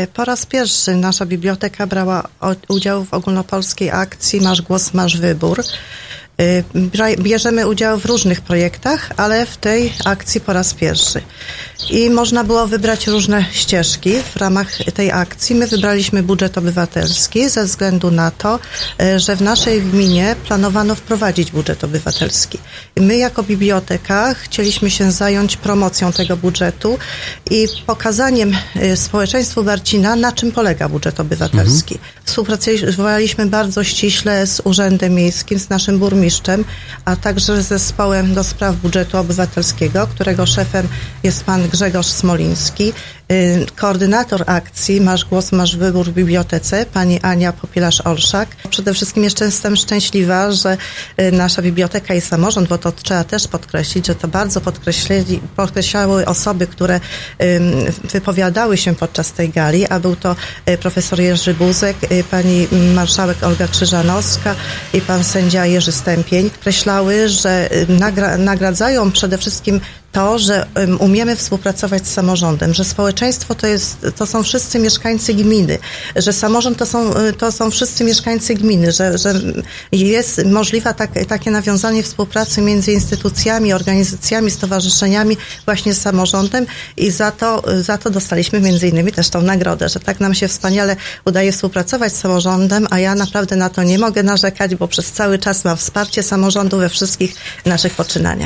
Po raz pierwszy nasza biblioteka brała udział w ogólnopolskiej akcji Masz głos, masz wybór. Bierzemy udział w różnych projektach, ale w tej akcji po raz pierwszy. I można było wybrać różne ścieżki w ramach tej akcji. My wybraliśmy budżet obywatelski ze względu na to, że w naszej gminie planowano wprowadzić budżet obywatelski. I my jako biblioteka chcieliśmy się zająć promocją tego budżetu i pokazaniem społeczeństwu Barcina, na czym polega budżet obywatelski. Współpracowaliśmy bardzo ściśle z Urzędem Miejskim, z naszym burmistrzem, a także z zespołem do spraw budżetu obywatelskiego, którego szefem jest pan Grzegorz Smoliński. Koordynator akcji Masz głos, masz wybór w bibliotece, pani Ania Popielasz-Olszak. Przede wszystkim jeszcze jestem szczęśliwa, że nasza biblioteka i samorząd, bo to trzeba też podkreślić, że to bardzo podkreślały osoby, które wypowiadały się podczas tej gali, a był to profesor Jerzy Buzek, pani marszałek Olga Krzyżanowska i pan sędzia Jerzy Stępień. Podkreślały, że nagradzają przede wszystkim to, że umiemy współpracować z samorządem, że społeczeństwo to są wszyscy mieszkańcy gminy, że samorząd to są wszyscy mieszkańcy gminy, że jest możliwe takie nawiązanie współpracy między instytucjami, organizacjami, stowarzyszeniami właśnie z samorządem i za to dostaliśmy między innymi też tą nagrodę, że tak nam się wspaniale udaje współpracować z samorządem, a ja naprawdę na to nie mogę narzekać, bo przez cały czas mam wsparcie samorządu we wszystkich naszych poczynaniach.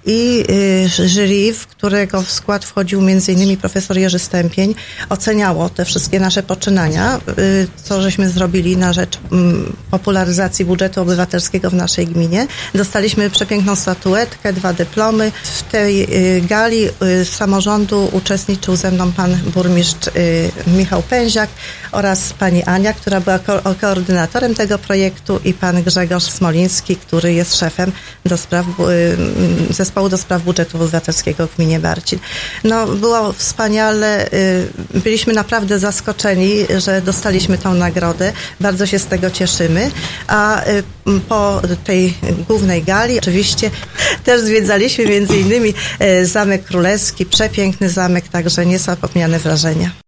I jury, w którego w skład wchodził m.in. profesor Jerzy Stępień, oceniało te wszystkie nasze poczynania, co żeśmy zrobili na rzecz popularyzacji budżetu obywatelskiego w naszej gminie. Dostaliśmy przepiękną statuetkę, 2 dyplomy. W tej gali z samorządu uczestniczył ze mną pan burmistrz Michał Pęziak oraz pani Ania, która była koordynatorem tego projektu, i pan Grzegorz Smoliński, który jest szefem zespołu do spraw budżetu obywatelskiego w gminie Barcin. No, było wspaniale. Byliśmy naprawdę zaskoczeni, że dostaliśmy tą nagrodę. Bardzo się z tego cieszymy. A po tej głównej gali oczywiście też zwiedzaliśmy m.in. Zamek Królewski, przepiękny zamek, także niezapomniane wrażenia.